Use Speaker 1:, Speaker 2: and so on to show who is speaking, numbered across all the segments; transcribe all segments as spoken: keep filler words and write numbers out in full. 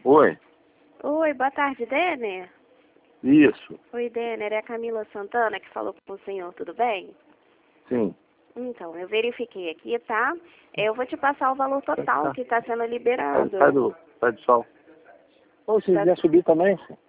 Speaker 1: Oi.
Speaker 2: Oi, boa tarde, Denner.
Speaker 1: Isso.
Speaker 2: Oi, Denner, é a Camila Santana que falou com o senhor, tudo bem?
Speaker 1: Sim.
Speaker 2: Então, eu verifiquei aqui, tá? Eu vou te passar o valor total
Speaker 1: Tá.
Speaker 2: que está sendo
Speaker 1: Sai,
Speaker 2: liberado.
Speaker 1: sai do, sai do sol. Ô, se
Speaker 2: Tá.
Speaker 1: quiser subir também? Sim.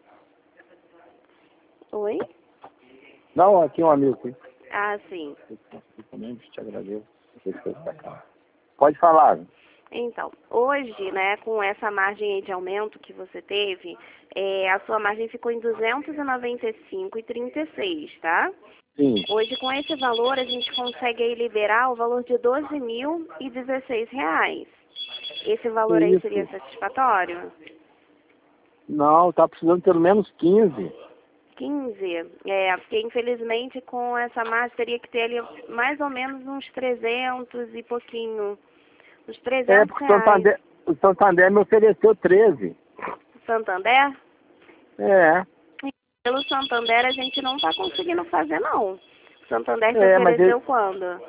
Speaker 2: Oi?
Speaker 1: Não, aqui um amigo aqui.
Speaker 2: Ah, sim.
Speaker 1: Eu também te agradeço. Pode falar.
Speaker 2: Então, hoje, né, com essa margem aí de aumento que você teve, é, a sua margem ficou em duzentos e noventa e cinco reais e trinta e seis centavos, tá?
Speaker 1: Sim.
Speaker 2: Hoje, com esse valor, a gente consegue aí liberar o valor de doze mil e dezesseis reais. Esse valor
Speaker 1: Que
Speaker 2: aí
Speaker 1: isso?
Speaker 2: seria satisfatório?
Speaker 1: Não, tá precisando pelo menos quinze.
Speaker 2: quinze? É, porque infelizmente com essa margem teria que ter ali mais ou menos uns trezentos e pouquinho. Uns
Speaker 1: É,
Speaker 2: trezentos
Speaker 1: porque o
Speaker 2: reais.
Speaker 1: Santander, o Santander me ofereceu treze.
Speaker 2: Santander?
Speaker 1: É.
Speaker 2: Pelo Santander a gente não está conseguindo fazer, não. O Santander te
Speaker 1: É, mas
Speaker 2: ofereceu
Speaker 1: ele,
Speaker 2: quando?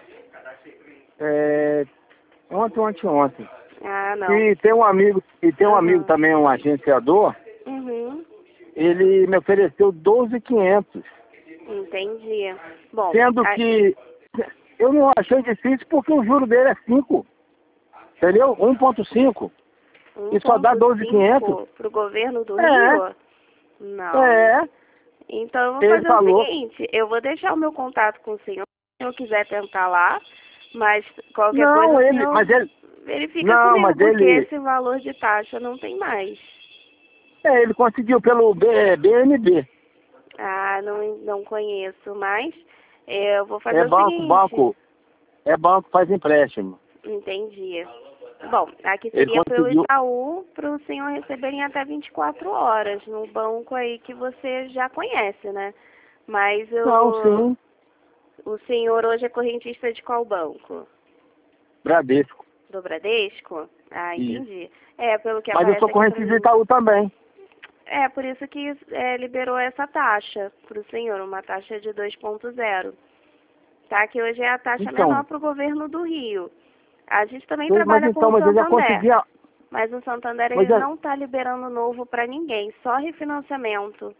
Speaker 1: é, ontem, ontem, ontem.
Speaker 2: Ah, não.
Speaker 1: E tem um amigo, e tem um
Speaker 2: Uhum.
Speaker 1: amigo também, um agenciador,
Speaker 2: Uhum.
Speaker 1: ele me ofereceu doze mil e quinhentos.
Speaker 2: Entendi. Bom,
Speaker 1: Sendo
Speaker 2: a-
Speaker 1: que eu não achei difícil porque o juro dele é cinco. Entendeu? um ponto cinco. E só dá doze mil e quinhentos.
Speaker 2: para o governo do
Speaker 1: É.
Speaker 2: Rio? Não.
Speaker 1: É.
Speaker 2: Então eu vou
Speaker 1: Ele
Speaker 2: fazer
Speaker 1: falou.
Speaker 2: o seguinte, eu vou deixar o meu contato com o senhor, se o senhor quiser tentar lá, mas qualquer
Speaker 1: Não,
Speaker 2: coisa o
Speaker 1: ele,
Speaker 2: senhor
Speaker 1: mas ele,
Speaker 2: verifica
Speaker 1: não,
Speaker 2: comigo,
Speaker 1: mas
Speaker 2: porque
Speaker 1: ele,
Speaker 2: esse valor de taxa não tem mais.
Speaker 1: é, ele conseguiu pelo B, B N B.
Speaker 2: Ah, não, não conheço, mas é, eu vou fazer
Speaker 1: É
Speaker 2: o
Speaker 1: banco,
Speaker 2: seguinte.
Speaker 1: banco, é banco que faz empréstimo.
Speaker 2: Entendi. Bom, aqui
Speaker 1: Ele
Speaker 2: seria pelo
Speaker 1: conseguiu.
Speaker 2: Itaú, para o senhor receber em até vinte e quatro horas, no banco aí que você já conhece, né? Mas eu,
Speaker 1: Não, sim,
Speaker 2: o senhor hoje é correntista de qual banco?
Speaker 1: Bradesco.
Speaker 2: Do Bradesco? Ah,
Speaker 1: Isso.
Speaker 2: entendi. É, pelo que
Speaker 1: Mas eu
Speaker 2: aparece
Speaker 1: sou
Speaker 2: aqui pra
Speaker 1: correntista de
Speaker 2: mim.
Speaker 1: Itaú também.
Speaker 2: É, por isso que é, liberou essa taxa para o senhor, uma taxa de dois ponto zero. Tá? Que hoje é a taxa
Speaker 1: Então,
Speaker 2: menor para o governo do Rio. A gente também
Speaker 1: eu- mas
Speaker 2: trabalha com
Speaker 1: então,
Speaker 2: o
Speaker 1: mas eu já
Speaker 2: Santander.
Speaker 1: consegui, a-
Speaker 2: Mas o Santander
Speaker 1: mas
Speaker 2: ele
Speaker 1: eu,
Speaker 2: não está liberando novo para ninguém, só refinanciamento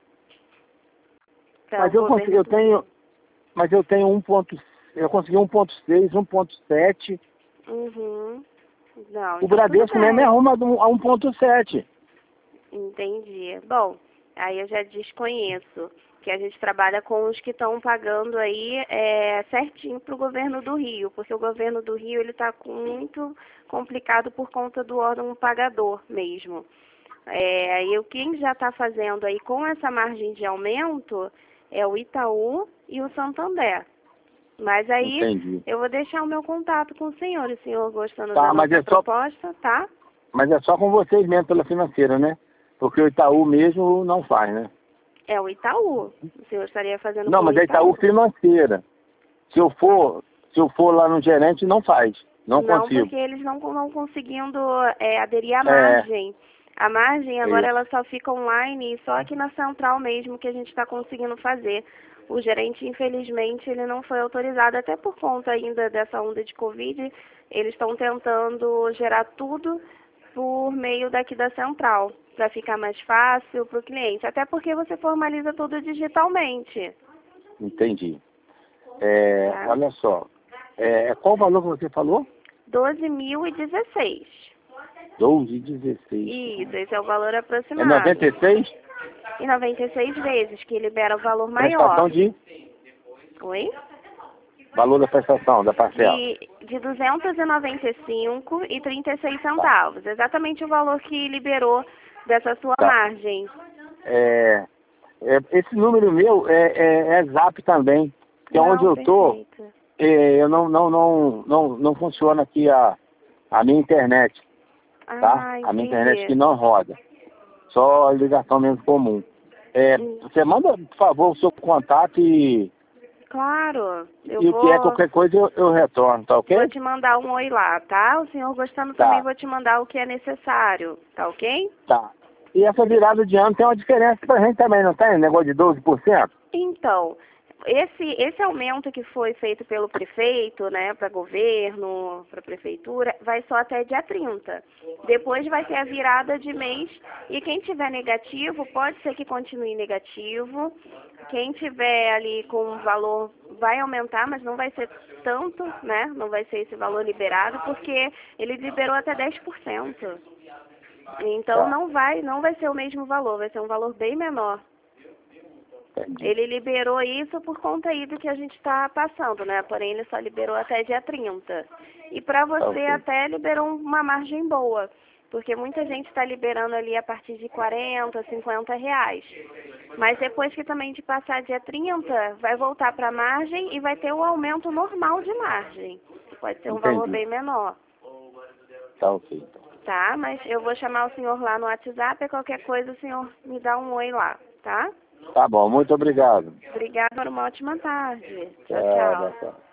Speaker 2: para o
Speaker 1: mas eu consegui,
Speaker 2: governo
Speaker 1: eu
Speaker 2: do Rio.
Speaker 1: tenho, mas eu tenho um ponto, eu consegui um ponto seis, um ponto sete.
Speaker 2: Uhum. Não,
Speaker 1: O
Speaker 2: então tudo
Speaker 1: Bradesco mesmo é
Speaker 2: bem.
Speaker 1: arrumado a um ponto sete.
Speaker 2: Entendi. Bom, aí eu já desconheço, que a gente trabalha com os que estão pagando aí é, certinho para o governo do Rio, porque o governo do Rio ele está muito complicado por conta do órgão pagador mesmo. É, aí o quem já está fazendo aí com essa margem de aumento é o Itaú e o Santander. Mas aí
Speaker 1: Entendi.
Speaker 2: eu vou deixar o meu contato com o senhor, o senhor gostando
Speaker 1: Tá,
Speaker 2: da
Speaker 1: mas
Speaker 2: nossa
Speaker 1: é só,
Speaker 2: proposta, tá?
Speaker 1: mas é só com vocês mesmo pela financeira, né? Porque o Itaú mesmo não faz, né?
Speaker 2: É o Itaú. O senhor estaria fazendo
Speaker 1: Não,
Speaker 2: com o
Speaker 1: mas é Itaú
Speaker 2: Itaú.
Speaker 1: financeira. Se eu for, se eu for lá no gerente, não faz. Não,
Speaker 2: Não,
Speaker 1: consigo.
Speaker 2: porque eles não estão conseguindo é, aderir à
Speaker 1: É,
Speaker 2: margem. A margem agora
Speaker 1: isso.
Speaker 2: ela só fica online e só aqui na central mesmo que a gente está conseguindo fazer. O gerente, infelizmente, ele não foi autorizado, até por conta ainda dessa onda de Covid. Eles estão tentando gerar tudo por meio daqui da central, para ficar mais fácil para o cliente. Até porque você formaliza tudo digitalmente.
Speaker 1: Entendi. É,
Speaker 2: Tá?
Speaker 1: olha só. É, qual o valor que você falou?
Speaker 2: doze mil e dezesseis.
Speaker 1: doze e dezesseis.
Speaker 2: Isso, esse é o valor
Speaker 1: É
Speaker 2: aproximado.
Speaker 1: noventa e seis?
Speaker 2: E noventa e seis vezes, que libera o valor
Speaker 1: Prestação
Speaker 2: maior.
Speaker 1: de...
Speaker 2: Oi?
Speaker 1: Valor da prestação, da parcela.
Speaker 2: De, de duzentos e noventa e cinco reais e trinta e seis centavos. Exatamente o valor que liberou dessa sua
Speaker 1: Tá.
Speaker 2: margem.
Speaker 1: É, é, esse número meu é, é, é zap também. Porque
Speaker 2: Não,
Speaker 1: onde eu tô,
Speaker 2: perfeito.
Speaker 1: é, eu não, não, não, não, não funciona aqui a, a minha internet, tá?
Speaker 2: Ah,
Speaker 1: A minha internet que
Speaker 2: entendi.
Speaker 1: não roda. Só ligação mesmo comum. É,
Speaker 2: Hum,
Speaker 1: você manda, por favor, o seu contato e,
Speaker 2: Claro, eu
Speaker 1: e o que é
Speaker 2: vou,
Speaker 1: qualquer coisa eu, eu retorno, tá ok?
Speaker 2: vou te mandar um oi lá, tá? O senhor gostando também
Speaker 1: Tá,
Speaker 2: vou te mandar o que é necessário, tá ok?
Speaker 1: tá. E essa virada de ano tem uma diferença pra gente também, não tem? Negócio de doze por cento?
Speaker 2: Então, esse, esse aumento que foi feito pelo prefeito, né, para governo, para prefeitura, vai só até dia trinta. Depois vai ter a virada de mês e quem tiver negativo, pode ser que continue negativo. Quem tiver ali com um valor vai aumentar, mas não vai ser tanto, né, não vai ser esse valor liberado, porque ele liberou até dez por cento. Então
Speaker 1: Tá.
Speaker 2: não vai, não vai ser o mesmo valor, vai ser um valor bem menor.
Speaker 1: Entendi.
Speaker 2: Ele liberou isso por conta aí do que a gente está passando, né? Porém, ele só liberou até dia trinta. E para você
Speaker 1: Ok.
Speaker 2: até liberou uma margem boa, porque muita gente está liberando ali a partir de quarenta, cinquenta reais. Mas depois que também de passar dia trinta, vai voltar para a margem e vai ter o aumento normal de margem. Que pode ser um
Speaker 1: Entendi.
Speaker 2: valor bem menor.
Speaker 1: Tá ok, então.
Speaker 2: Tá? Mas eu vou chamar o senhor lá no WhatsApp e qualquer coisa o senhor me dá um oi lá, tá?
Speaker 1: Tá bom, muito obrigado.
Speaker 2: Obrigada, uma ótima tarde. Tchau,
Speaker 1: Tchau,
Speaker 2: tchau.
Speaker 1: boa tarde.